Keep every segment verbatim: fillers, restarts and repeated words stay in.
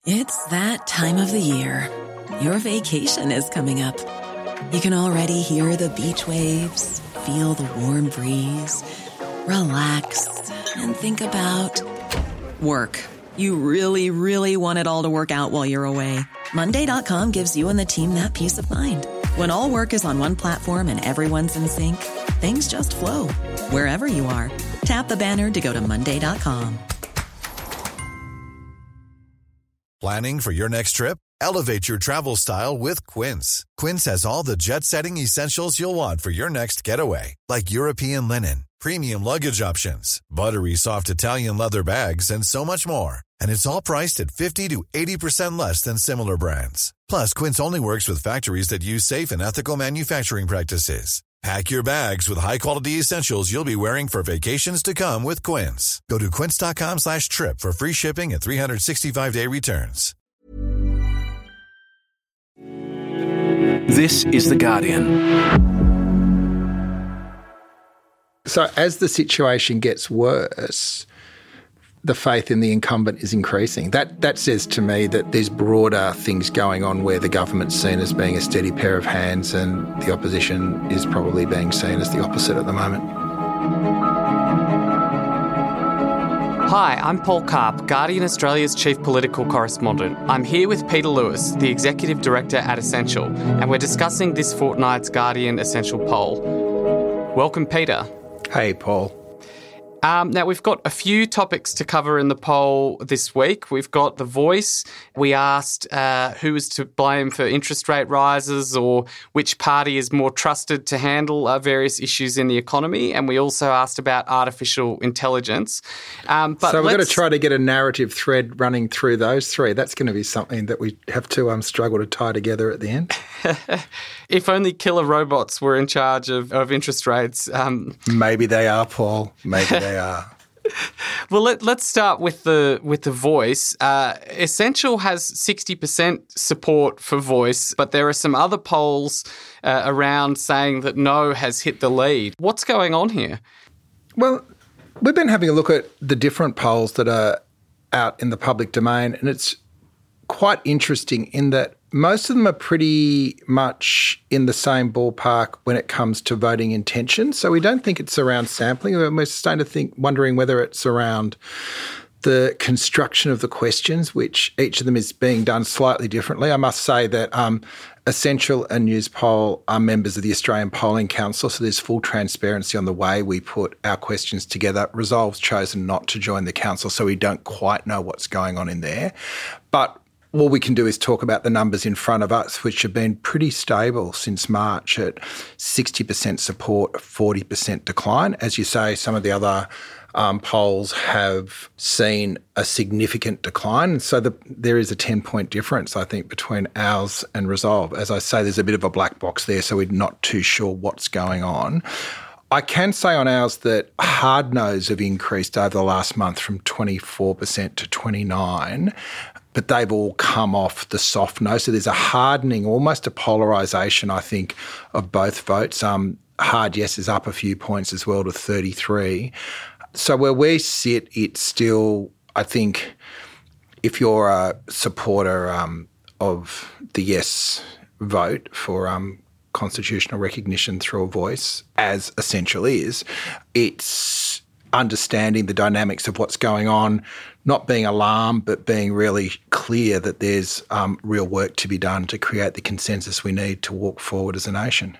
It's that time of the year. Your vacation is coming up. You can already hear the beach waves, feel the warm breeze, relax, and think about work. You really, really want it all to work out while you're away. Monday dot com gives you and the team that peace of mind. When all work is on one platform and everyone's in sync, things just flow. Wherever you are, tap the banner to go to Monday dot com. Planning for your next trip? Elevate your travel style with Quince. Quince has all the jet-setting essentials you'll want for your next getaway, like European linen, premium luggage options, buttery soft Italian leather bags, and so much more. And it's all priced at fifty to eighty percent less than similar brands. Plus, Quince only works with factories that use safe and ethical manufacturing practices. Pack your bags with high-quality essentials you'll be wearing for vacations to come with Quince. Go to quince.com slash trip for free shipping and three sixty-five day returns. This is The Guardian. So as the situation gets worse, the faith in the incumbent is increasing. That that says to me that there's broader things going on where the government's seen as being a steady pair of hands and the opposition is probably being seen as the opposite at the moment. Hi, I'm Paul Karp, Guardian Australia's Chief Political Correspondent. I'm here with Peter Lewis, the Executive Director at Essential, and we're discussing this fortnight's Guardian Essential poll. Welcome, Peter. Hey, Paul. Um, now, we've got a few topics to cover in the poll this week. We've got The Voice. We asked uh, who is to blame for interest rate rises or which party is more trusted to handle uh, various issues in the economy. And we also asked about artificial intelligence. Um, but so we're let's... going to try to get a narrative thread running through those three. That's going to be something that we have to um, struggle to tie together at the end. If only killer robots were in charge of, of interest rates. Um... Maybe they are, Paul. Maybe they are. Are. Well, let, let's start with the with the Voice. Uh, Essential has sixty percent support for Voice, but there are some other polls uh, around saying that No has hit the lead. What's going on here? Well, we've been having a look at the different polls that are out in the public domain, and it's quite interesting in that most of them are pretty much in the same ballpark when it comes to voting intention. So we don't think it's around sampling. We're starting to think, wondering whether it's around the construction of the questions, which each of them is being done slightly differently. I must say that um, Essential and Newspoll are members of the Australian Polling Council, so there's full transparency on the way we put our questions together. Resolve's chosen not to join the council, so we don't quite know what's going on in there. But all we can do is talk about the numbers in front of us, which have been pretty stable since March at sixty percent support, forty percent decline. As you say, some of the other um, polls have seen a significant decline. So the, there is a ten-point difference, I think, between ours and Resolve. As I say, there's a bit of a black box there, so we're not too sure what's going on. I can say on ours that hard no's have increased over the last month from twenty-four percent to twenty-nine percent. But they've all come off the soft no. So there's a hardening, almost a polarisation, I think, of both votes. Um, hard yes is up a few points as well to thirty-three. So where we sit, it's still, I think, if you're a supporter um, of the yes vote for um, constitutional recognition through a voice, as Essential is, it's understanding the dynamics of what's going on, not being alarmed, but being really clear that there's um, real work to be done to create the consensus we need to walk forward as a nation.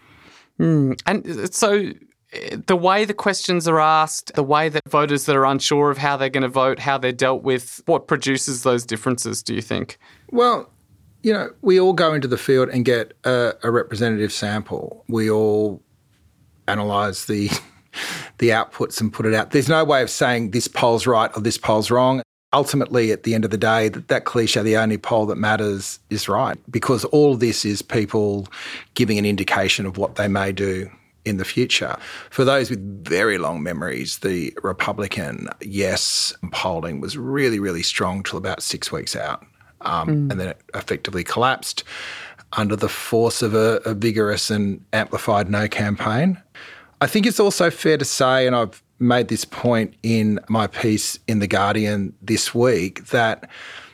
Mm. And so the way the questions are asked, the way that voters that are unsure of how they're going to vote, how they're dealt with, what produces those differences, do you think? Well, you know, we all go into the field and get a, a representative sample. We all analyse the the outputs and put it out. There's no way of saying this poll's right or this poll's wrong. Ultimately, at the end of the day, that, that cliche, the only poll that matters is right, because all of this is people giving an indication of what they may do in the future. For those with very long memories, the Republican yes polling was really, really strong till about six weeks out, um, mm. and then it effectively collapsed under the force of a, a vigorous and amplified no campaign. I think it's also fair to say, and I've made this point in my piece in The Guardian this week, that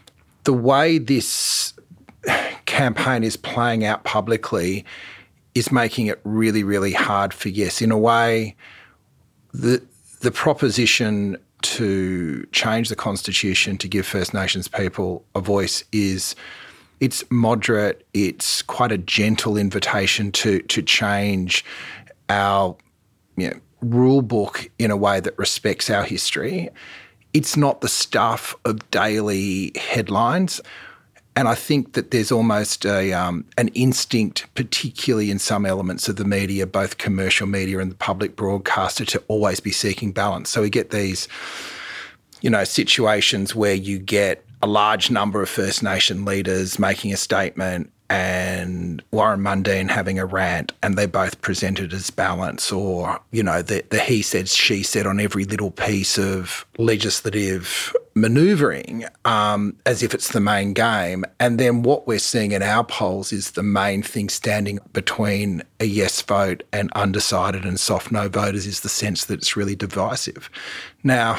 the way this campaign is playing out publicly is making it really, really hard for Yes. In a way, the the proposition to change the Constitution to give First Nations people a voice is it's moderate, it's quite a gentle invitation to to change our you know, rule book in a way that respects our history. It's not the stuff of daily headlines. And I think that there's almost a um, an instinct, particularly in some elements of the media, both commercial media and the public broadcaster, to always be seeking balance. So we get these, you know, situations where you get a large number of First Nation leaders making a statement and Warren Mundine having a rant, and they both presented as balance, or, you know, the, the he said, she said on every little piece of legislative manoeuvring, um, as if it's the main game. And then what we're seeing in our polls is the main thing standing between a yes vote and undecided and soft no voters is the sense that it's really divisive. Now,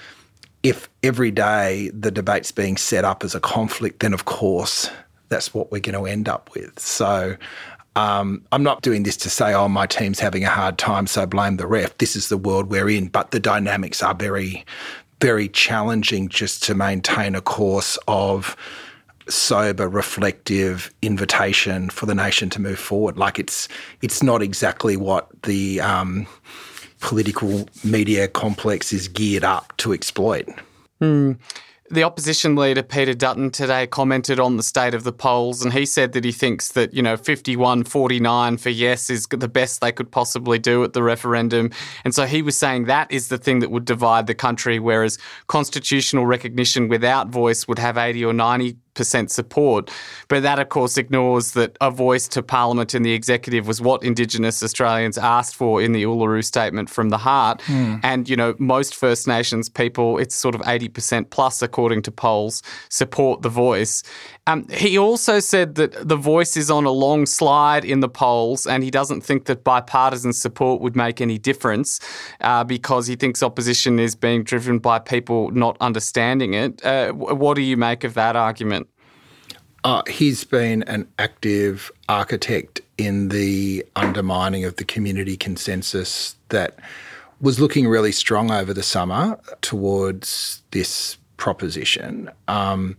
if every day the debate's being set up as a conflict, then of course that's what we're going to end up with. So um, I'm not doing this to say, oh, my team's having a hard time, so blame the ref. This is the world we're in. But the dynamics are very, very challenging just to maintain a course of sober, reflective invitation for the nation to move forward. Like it's it's not exactly what the um, political media complex is geared up to exploit. Mm. The opposition leader, Peter Dutton, today commented on the state of the polls, and he said that he thinks that, you know, fifty-one forty-nine for yes is the best they could possibly do at the referendum. And so he was saying that is the thing that would divide the country, whereas constitutional recognition without voice would have eighty or ninety percent support. But that, of course, ignores that a voice to Parliament and the executive was what Indigenous Australians asked for in the Uluru Statement from the Heart. Mm. And, you know, most First Nations people, it's sort of eighty percent plus, according to polls, support the voice. Um, he also said that the voice is on a long slide in the polls, and he doesn't think that bipartisan support would make any difference uh, because he thinks opposition is being driven by people not understanding it. Uh, what do you make of that argument? Uh, he's been an active architect in the undermining of the community consensus that was looking really strong over the summer towards this proposition. Um,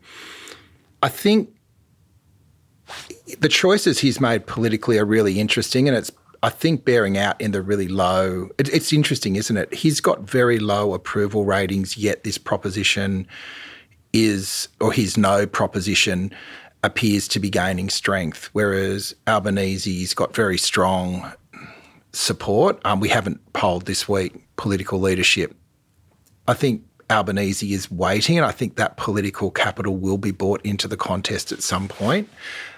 I think the choices he's made politically are really interesting, and it's, I think, bearing out in the really low – it, it's interesting, isn't it? He's got very low approval ratings, yet this proposition is – or his no proposition – appears to be gaining strength, whereas Albanese's got very strong support. Um, we haven't polled this week political leadership. I think Albanese is waiting, and I think that political capital will be brought into the contest at some point.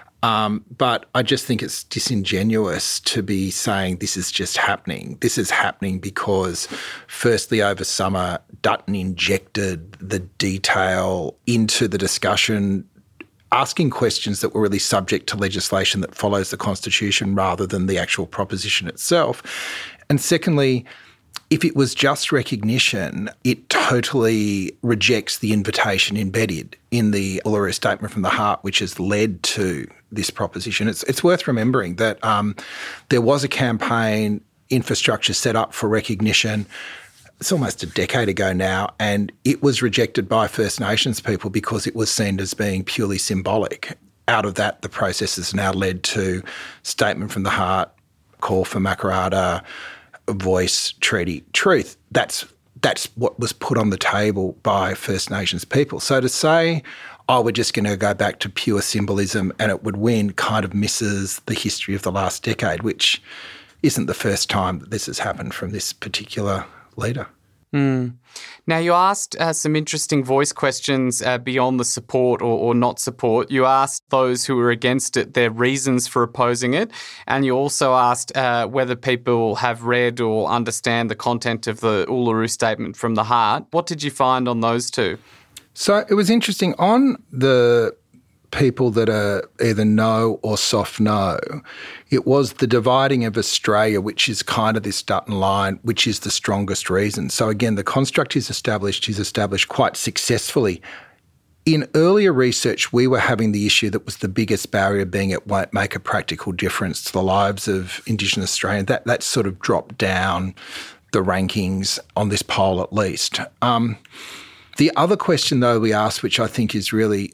Um, but I just think it's disingenuous to be saying this is just happening. This is happening because, firstly, over summer, Dutton injected the detail into the discussion, asking questions that were really subject to legislation that follows the Constitution rather than the actual proposition itself. And secondly, if it was just recognition, it totally rejects the invitation embedded in the Uluru Statement from the Heart, which has led to this proposition. It's, it's worth remembering that um, there was a campaign infrastructure set up for recognition. It's almost a decade ago now, and it was rejected by First Nations people because it was seen as being purely symbolic. Out of that, the process has now led to Statement from the Heart, call for Makarrata, voice, treaty, truth. That's that's what was put on the table by First Nations people. So to say, oh, we're just going to go back to pure symbolism and it would win kind of misses the history of the last decade, which isn't the first time that this has happened from this particular leader. Mm. Now, you asked uh, some interesting voice questions uh, beyond the support or, or not support. You asked those who were against it their reasons for opposing it, and you also asked uh, whether people have read or understand the content of the Uluru Statement from the Heart. What did you find on those two? So it was interesting. On the people that are either no or soft no, it was the dividing of Australia, which is kind of this Dutton line, which is the strongest reason. So again, the construct he's established, he's established quite successfully In earlier research, we were having the issue that was the biggest barrier being it won't make a practical difference to the lives of Indigenous Australians. That, that sort of dropped down the rankings on this poll at least. Um, the other question, though, we asked, which I think is really,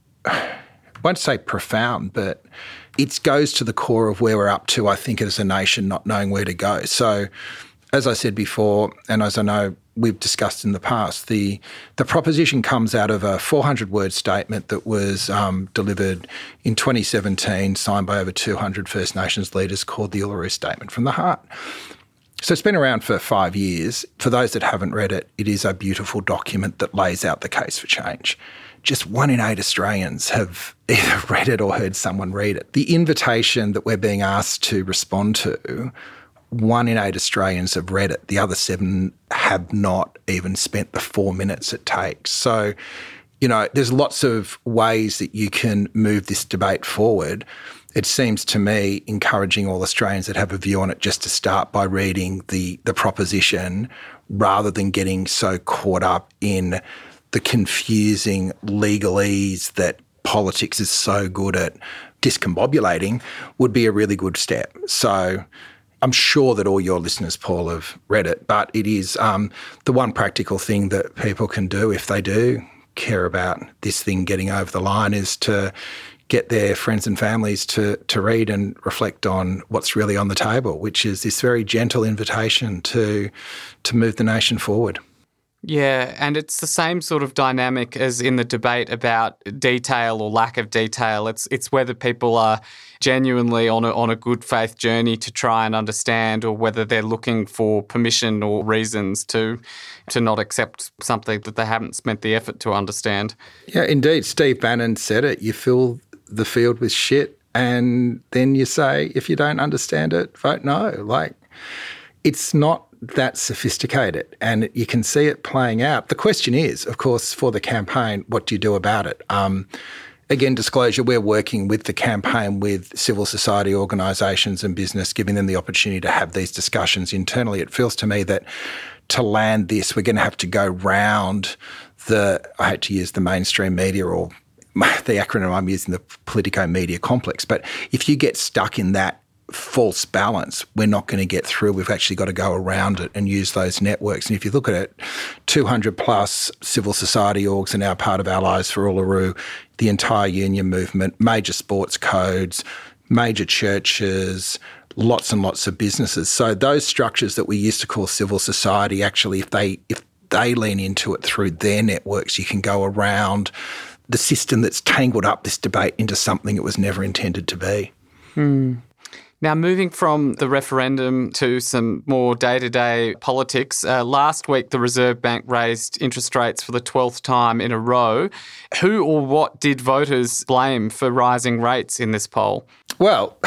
I won't say profound, but it goes to the core of where we're up to, I think, as a nation, not knowing where to go. So, as I said before, and as I know we've discussed in the past, the the proposition comes out of a four hundred word statement that was um, delivered in twenty seventeen, signed by over two hundred First Nations leaders, called the Uluru Statement from the Heart. So it's been around for five years. For those that haven't read it, it is a beautiful document that lays out the case for change. Just one in eight Australians have either read it or heard someone read it. The invitation that we're being asked to respond to, one in eight Australians have read it. The other seven have not even spent the four minutes it takes. So, you know, there's lots of ways that you can move this debate forward. It seems to me encouraging all Australians that have a view on it just to start by reading the, the proposition rather than getting so caught up in the confusing legalese that politics is so good at discombobulating would be a really good step. So I'm sure that all your listeners, Paul, have read it, but it is um, the one practical thing that people can do if they do care about this thing getting over the line is to get their friends and families to to read and reflect on what's really on the table, which is this very gentle invitation to to move the nation forward. Yeah, and it's the same sort of dynamic as in the debate about detail or lack of detail. It's it's whether people are genuinely on a on a good faith journey to try and understand, or whether they're looking for permission or reasons to to not accept something that they haven't spent the effort to understand. Yeah, indeed. Steve Bannon said it. You fill the field with shit, and then you say, if you don't understand it, vote no. Like, it's not that sophisticated, and you can see it playing out. The question is, of course, for the campaign, what do you do about it? Um, again, disclosure, we're working with the campaign with civil society organisations and business, giving them the opportunity to have these discussions internally. It feels to me that to land this, we're going to have to go round the, I hate to use the mainstream media or the acronym I'm using, the Politico media complex, but if you get stuck in that false balance, we're not going to get through. We've actually got to go around it and use those networks. And if you look at it, two hundred plus civil society orgs are now part of Allies for Uluru, the entire union movement, major sports codes, major churches, lots and lots of businesses. So those structures that we used to call civil society, actually, if they if they lean into it through their networks, you can go around the system that's tangled up this debate into something it was never intended to be. Hmm. Now, moving from the referendum to some more day-to-day politics, uh, last week the Reserve Bank raised interest rates for the twelfth time in a row. Who or what did voters blame for rising rates in this poll? Well,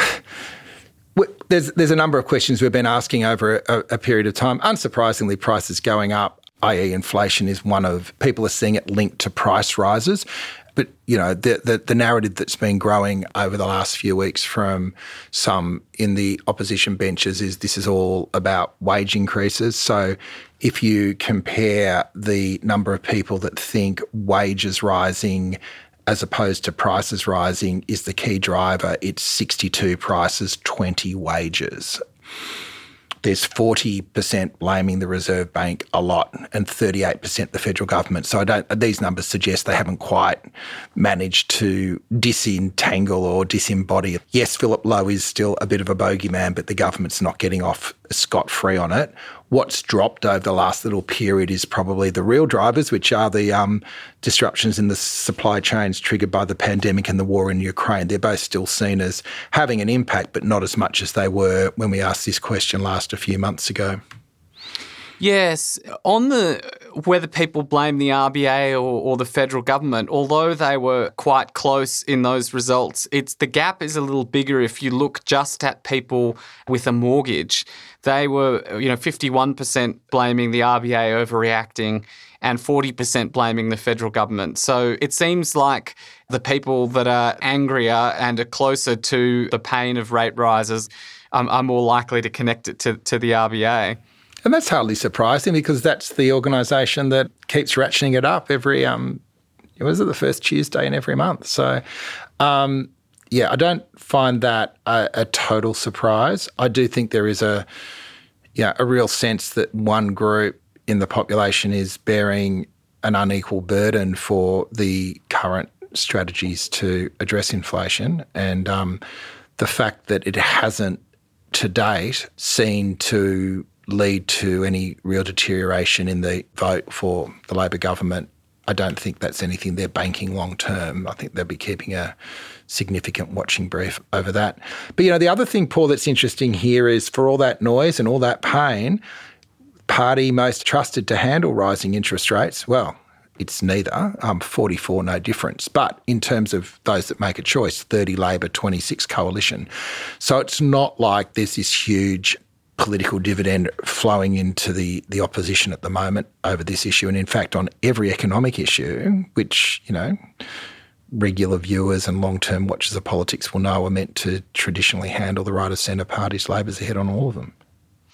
there's there's a number of questions we've been asking over a, a period of time. Unsurprisingly, prices going up, that is inflation, is one of, people are seeing it linked to price rises. But, you know, the, the the narrative that's been growing over the last few weeks from some in the opposition benches is this is all about wage increases. So if you compare the number of people that think wages rising as opposed to prices rising is the key driver, it's sixty-two prices, twenty wages. There's forty percent blaming the Reserve Bank a lot and thirty-eight percent the federal government. So I don't, these numbers suggest they haven't quite managed to disentangle or disembody. Yes, Philip Lowe is still a bit of a bogeyman, but the government's not getting off scot-free on it. What's dropped over the last little period is probably the real drivers, which are the um, disruptions in the supply chains triggered by the pandemic and the war in Ukraine. They're both still seen as having an impact, but not as much as they were when we asked this question last a few months ago. Yes. On the whether people blame the R B A or, or the federal government, although they were quite close in those results, it's the gap is a little bigger if you look just at people with a mortgage. They were, you know, fifty-one percent blaming the R B A overreacting and forty percent blaming the federal government. So it seems like the people that are angrier and are closer to the pain of rate rises um, are more likely to connect it to, to the R B A. And that's hardly surprising because that's the organisation that keeps ratcheting it up every um, It was the first Tuesday in every month. So, um, yeah, I don't find that a, a total surprise. I do think there is a, yeah, a real sense that one group in the population is bearing an unequal burden for the current strategies to address inflation, and um, the fact that it hasn't to date seen to lead to any real deterioration in the vote for the Labor government. I don't think that's anything they're banking long term. I think they'll be keeping a significant watching brief over that. But, you know, the other thing, Paul, that's interesting here is for all that noise and all that pain, party most trusted to handle rising interest rates, well, it's neither. Um, forty-four, no difference. But in terms of those that make a choice, thirty Labor, twenty-six Coalition. So it's not like there's this huge political dividend flowing into the, the opposition at the moment over this issue. And in fact, on every economic issue, which, you know, regular viewers and long-term watchers of politics will know are meant to traditionally handle the right of centre parties, Labor's ahead on all of them.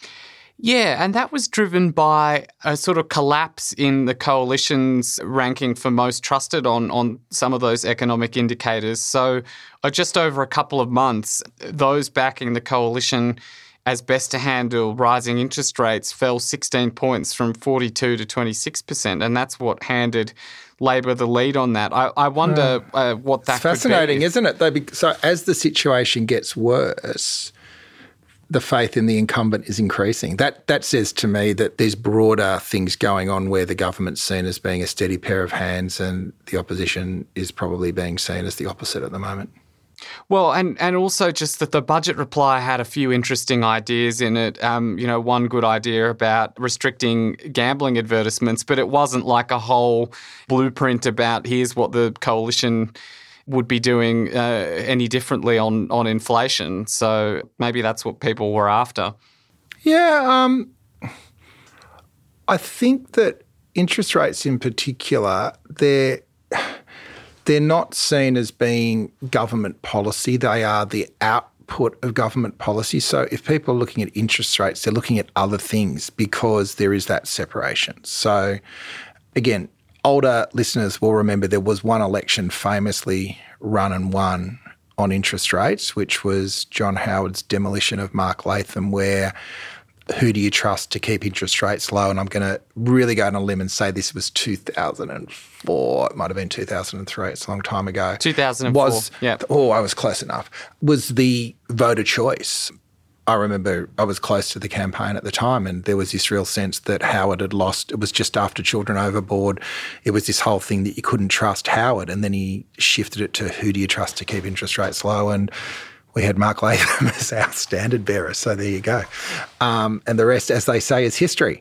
Yeah, and that was driven by a sort of collapse in the coalition's ranking for most trusted on, on some of those economic indicators. So uh, just over a couple of months, those backing the coalition as best to handle rising interest rates fell sixteen points from forty-two to twenty-six percent, and that's what handed Labor the lead on that. I, I wonder uh, uh, what that it's fascinating, could be. Isn't it? Though, so as the situation gets worse, the faith in the incumbent is increasing. That that says to me that there's broader things going on where the government's seen as being a steady pair of hands and the opposition is probably being seen as the opposite at the moment. Well, and, and also just that the budget reply had a few interesting ideas in it. Um, you know, one good idea about restricting gambling advertisements, but it wasn't like a whole blueprint about here's what the coalition would be doing uh, any differently on, on inflation. So maybe that's what people were after. Yeah, um, I think that interest rates in particular, they're, they're not seen as being government policy. They are the output of government policy. So if people are looking at interest rates, they're looking at other things because there is that separation. So again, older listeners will remember there was one election famously run and won on interest rates, which was John Howard's demolition of Mark Latham, where who do you trust to keep interest rates low? And I'm going to really go on a limb and say this was two thousand four. It might have been two thousand three. It's a long time ago. two thousand four, was, yeah. Oh, I was close enough. Was the voter choice. I remember I was close to the campaign at the time and there was this real sense that Howard had lost. It was just after Children Overboard. It was this whole thing that you couldn't trust Howard, and then he shifted it to who do you trust to keep interest rates low, and we had Mark Latham as our standard bearer. So there you go. Um, and the rest, as they say, is history.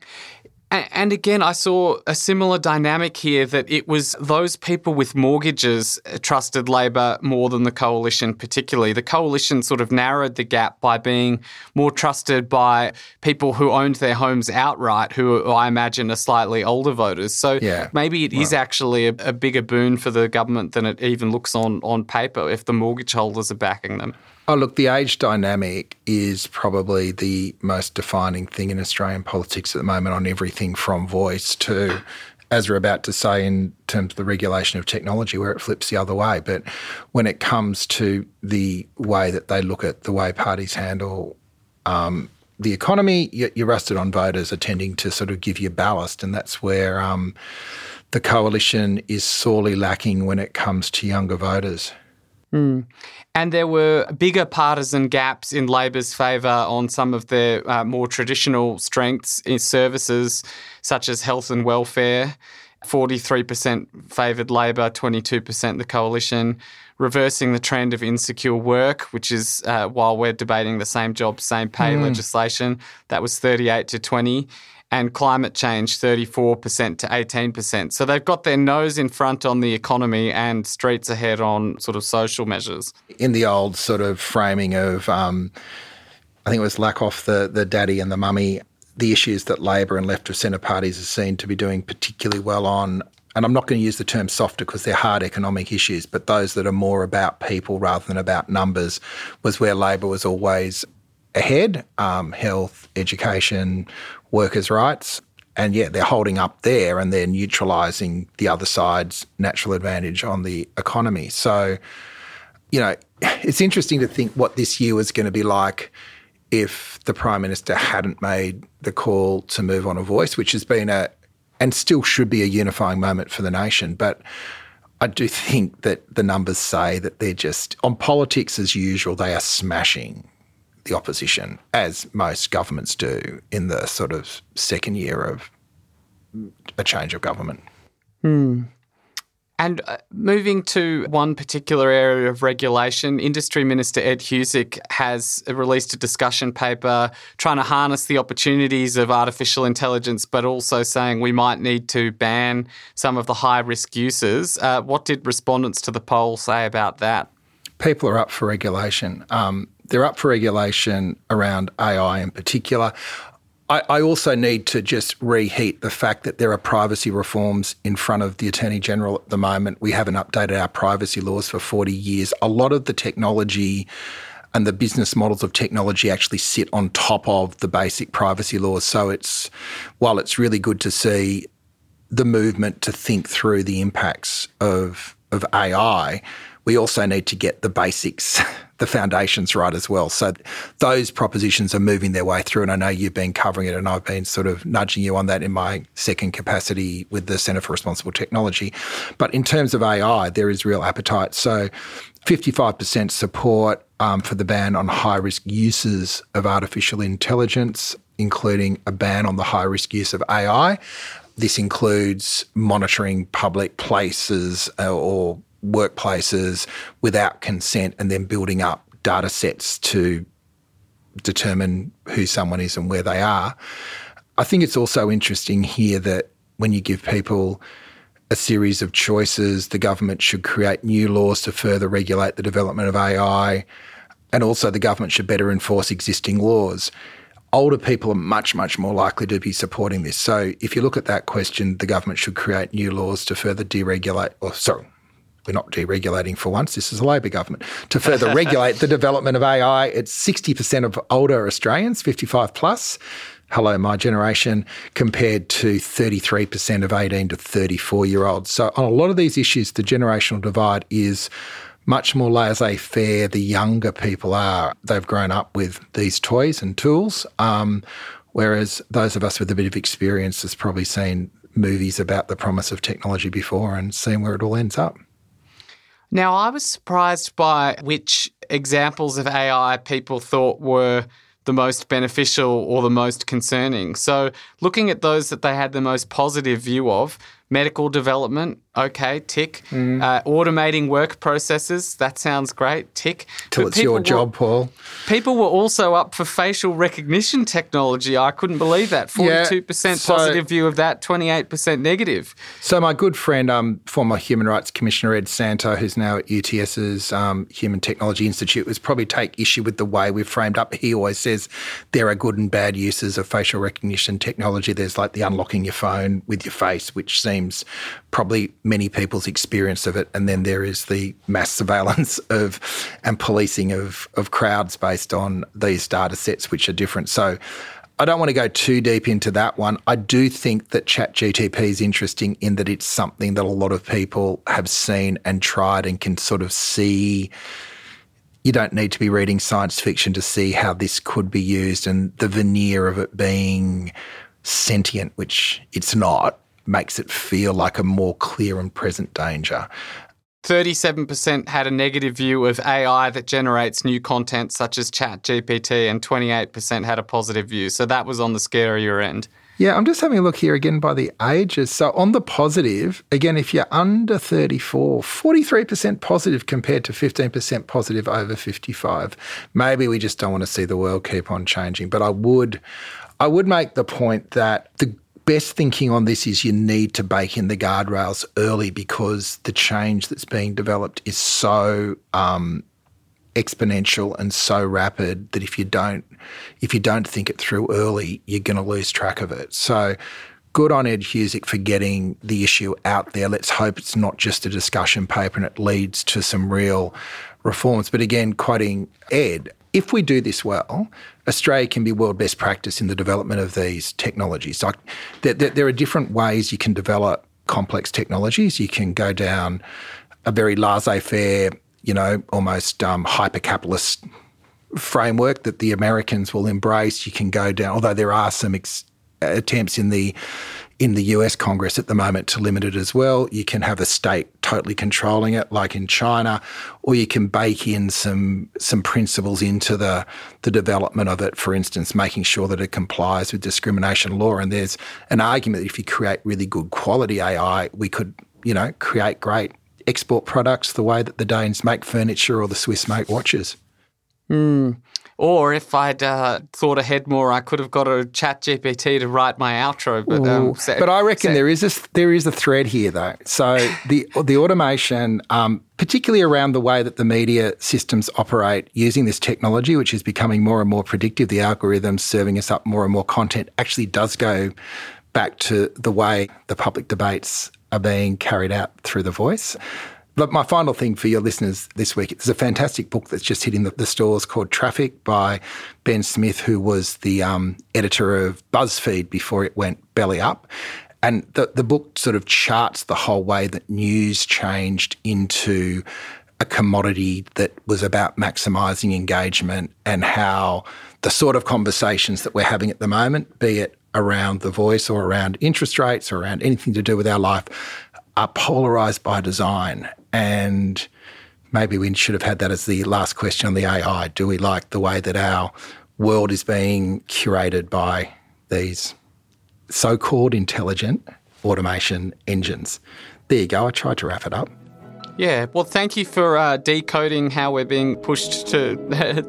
And again, I saw a similar dynamic here that it was those people with mortgages trusted Labor more than the coalition particularly. The coalition sort of narrowed the gap by being more trusted by people who owned their homes outright, who I imagine are slightly older voters. So yeah, maybe it well. is actually a, a bigger boon for the government than it even looks on, on paper if the mortgage holders are backing them. Oh, look, the age dynamic is probably the most defining thing in Australian politics at the moment on everything from voice to, as we're about to say, in terms of the regulation of technology where it flips the other way. But when it comes to the way that they look at the way parties handle um, the economy, your rusted on voters are tending to sort of give you ballast, and that's where um, the coalition is sorely lacking when it comes to younger voters. Mm. And there were bigger partisan gaps in Labor's favour on some of their uh, more traditional strengths in services such as health and welfare. forty-three percent favoured Labor, twenty-two percent the coalition. Reversing the trend of insecure work, which is uh, while we're debating the same job, same pay mm. legislation, that was thirty-eight to twenty. And climate change, thirty-four percent to eighteen percent. So they've got their nose in front on the economy and streets ahead on sort of social measures. In the old sort of framing of, um, I think it was Lakoff, the, the daddy and the mummy, the issues that Labor and left of centre parties are seen to be doing particularly well on, and I'm not going to use the term softer because they're hard economic issues, but those that are more about people rather than about numbers was where Labor was always ahead, um, health, education, workers' rights. and yeah, they're holding up there and they're neutralising the other side's natural advantage on the economy. So, you know, it's interesting to think what this year was going to be like if the Prime Minister hadn't made the call to move on a voice, which has been a, and still should be a unifying moment for the nation. But I do think that the numbers say that they're just, on politics as usual, they are smashing the opposition, as most governments do in the sort of second year of a change of government. Hmm. And uh, moving to one particular area of regulation, Industry Minister Ed Husic has released a discussion paper trying to harness the opportunities of artificial intelligence, but also saying we might need to ban some of the high-risk uses. Uh, what did respondents to the poll say about that? People are up for regulation. Um, they're up for regulation around A I in particular. I, I also need to just reheat the fact that there are privacy reforms in front of the Attorney General at the moment. We haven't updated our privacy laws for forty years. A lot of the technology and the business models of technology actually sit on top of the basic privacy laws. So it's, while it's really good to see the movement to think through the impacts of, of A I, we also need to get the basics, the foundations right as well. So those propositions are moving their way through, and I know you've been covering it and I've been sort of nudging you on that in my second capacity with the Centre for Responsible Technology. But in terms of A I, there is real appetite. So fifty-five percent support um, for the ban on high-risk uses of artificial intelligence, including a ban on the high-risk use of A I. This includes monitoring public places uh, or workplaces without consent and then building up data sets to determine who someone is and where they are. I think it's also interesting here that when you give people a series of choices, the government should create new laws to further regulate the development of A I, and also the government should better enforce existing laws. Older people are much, much more likely to be supporting this. So if you look at that question, the government should create new laws to further deregulate, or sorry, we're not deregulating for once, this is a Labor government, to further regulate the development of A I. It's sixty percent of older Australians, fifty-five plus, hello, my generation, compared to thirty-three percent of eighteen to thirty-four-year-olds. So on a lot of these issues, the generational divide is much more laissez-faire the younger people are. They've grown up with these toys and tools, um, whereas those of us with a bit of experience has probably seen movies about the promise of technology before and seen where it all ends up. Now, I was surprised by which examples of A I people thought were the most beneficial or the most concerning. So looking at those that they had the most positive view of, medical development, okay, tick. Mm. Uh, automating work processes, that sounds great, tick. Till but it's your job, were, Paul. People were also up for facial recognition technology. I couldn't believe that. forty-two percent yeah, so, positive view of that, twenty-eight percent negative. So my good friend, um, former Human Rights Commissioner Ed Santow, who's now at U T S's um, Human Technology Institute, was probably take issue with the way we've framed up. He always says there are good and bad uses of facial recognition technology. There's like the unlocking your phone with your face, which seems probably many people's experience of it, and then there is the mass surveillance of and policing of, of crowds based on these data sets, which are different. So I don't want to go too deep into that one. I do think that ChatGPT is interesting in that it's something that a lot of people have seen and tried and can sort of see. You don't need to be reading science fiction to see how this could be used, and the veneer of it being sentient, which it's not, makes it feel like a more clear and present danger. thirty-seven percent had a negative view of A I that generates new content such as ChatGPT, and twenty-eight percent had a positive view. So that was on the scarier end. Yeah, I'm just having a look here again by the ages. So on the positive, again, if you're under thirty-four, forty-three percent positive compared to fifteen percent positive over fifty-five. Maybe we just don't want to see the world keep on changing. But I would, I would make the point that the best thinking on this is you need to bake in the guardrails early, because the change that's being developed is so um, exponential and so rapid that if you don't if you don't think it through early, you're going to lose track of it. So good on Ed Husic for getting the issue out there. Let's hope it's not just a discussion paper and it leads to some real reforms. But again, quoting Ed, if we do this well, Australia can be world best practice in the development of these technologies. Like there, there, there are different ways you can develop complex technologies. You can go down a very laissez-faire, you know, almost um, hyper-capitalist framework that the Americans will embrace. You can go down, although there are some ex- attempts in the in the U S Congress at the moment to limit it as well. You can have a state totally controlling it, like in China, or you can bake in some some principles into the the development of it. For instance, making sure that it complies with discrimination law. And there's an argument that if you create really good quality A I, we could, you know, create great export products the way that the Danes make furniture or the Swiss make watches. Mm. Or if I'd uh, thought ahead more, I could have got a Chat G P T to write my outro. But um, so, but I reckon so. there is a there is a thread here, though. So the the automation, um, particularly around the way that the media systems operate using this technology, which is becoming more and more predictive, the algorithms serving us up more and more content, actually does go back to the way the public debates are being carried out through the voice. But my final thing for your listeners this week, there's a fantastic book that's just hitting the, the stores called Traffic by Ben Smith, who was the um, editor of BuzzFeed before it went belly up. And the, the book sort of charts the whole way that news changed into a commodity that was about maximising engagement, and how the sort of conversations that we're having at the moment, be it around the voice or around interest rates or around anything to do with our life, are polarised by design. And maybe we should have had that as the last question on the A I. Do we like the way that our world is being curated by these so-called intelligent automation engines? There you go. I tried to wrap it up. Yeah, well, thank you for uh, decoding how we're being pushed to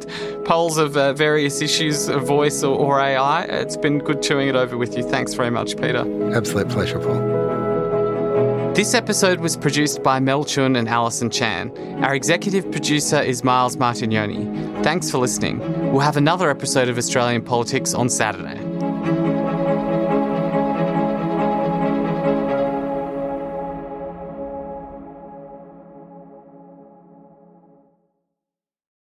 polls of uh, various issues of voice or, or A I. It's been good chewing it over with you. Thanks very much, Peter. Absolute pleasure, Paul. This episode was produced by Mel Chun and Alison Chan. Our executive producer is Miles Martignoni. Thanks for listening. We'll have another episode of Australian Politics on Saturday.